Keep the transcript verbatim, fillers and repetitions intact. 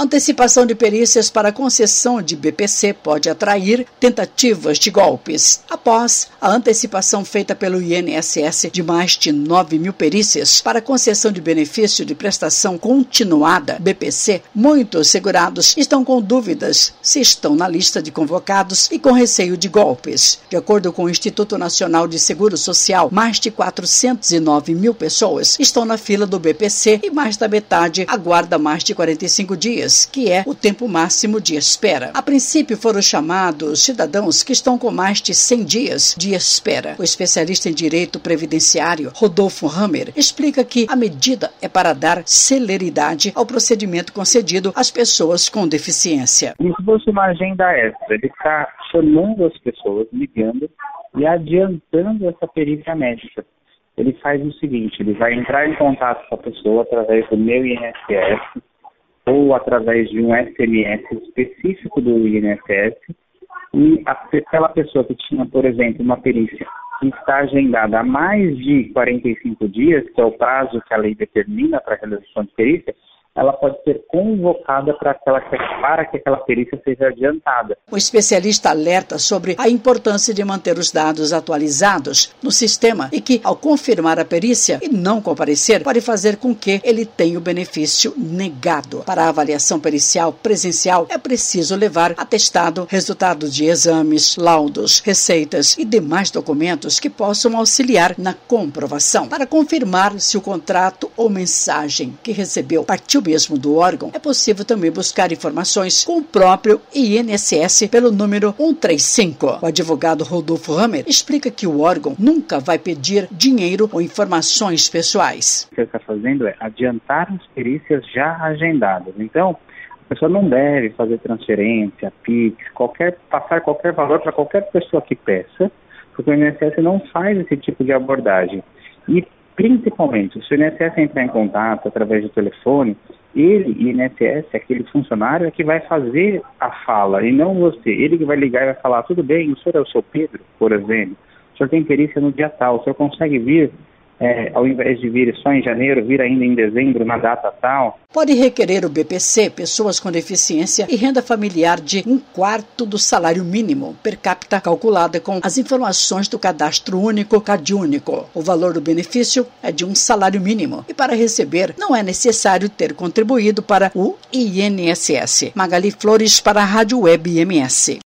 Antecipação de perícias para concessão de B P C pode atrair tentativas de golpes. Após a antecipação feita pelo I N S S de mais de nove mil perícias para concessão de benefício de prestação continuada, B P C, muitos segurados estão com dúvidas se estão na lista de convocados e com receio de golpes. De acordo com o Instituto Nacional de Seguro Social, mais de quatrocentos e nove mil pessoas estão na fila do B P C e mais da metade aguarda mais de quarenta e cinco dias, que é o tempo máximo de espera. A princípio foram chamados cidadãos que estão com mais de cem dias de espera. O especialista em direito previdenciário, Rodolfo Hammer, explica que a medida é para dar celeridade ao procedimento concedido às pessoas com deficiência. Como se fosse uma agenda extra, ele está chamando as pessoas, ligando e adiantando essa perícia médica. Ele faz o seguinte, ele vai entrar em contato com a pessoa através do meu I N S S ou através de um S M S específico do I N S S e aquela pessoa que tinha, por exemplo, uma perícia que está agendada há mais de quarenta e cinco dias, que é o prazo que a lei determina para a realização de perícia, ela pode ser convocada para, aquela, para que aquela perícia seja adiantada. O especialista alerta sobre a importância de manter os dados atualizados no sistema e que, ao confirmar a perícia e não comparecer, pode fazer com que ele tenha o benefício negado. Para a avaliação pericial presencial, é preciso levar atestado, resultados de exames, laudos, receitas e demais documentos que possam auxiliar na comprovação. Para confirmar se o contrato ou mensagem que recebeu partiu mesmo do órgão, é possível também buscar informações com o próprio I N S S pelo número cento e trinta e cinco. O advogado Rodolfo Hammer explica que o órgão nunca vai pedir dinheiro ou informações pessoais. O que ele está fazendo é adiantar as perícias já agendadas. Então, a pessoa não deve fazer transferência, Pix, qualquer, passar qualquer valor para qualquer pessoa que peça, porque o I N S S não faz esse tipo de abordagem. E principalmente, se o I N S S entrar em contato através do telefone, ele, I N S S, aquele funcionário, é que vai fazer a fala, e não você. Ele que vai ligar e vai falar, tudo bem, o senhor é o seu Pedro, por exemplo, o senhor tem perícia no dia tal, o senhor consegue vir, é, ao invés de vir só em janeiro, vir ainda em dezembro, na data tal. Pode requerer o B P C pessoas com deficiência e renda familiar de um quarto do salário mínimo per capita calculada com as informações do Cadastro Único CadÚnico. O valor do benefício é de um salário mínimo e para receber não é necessário ter contribuído para o I N S S. Magali Flores para a Rádio Web I M S.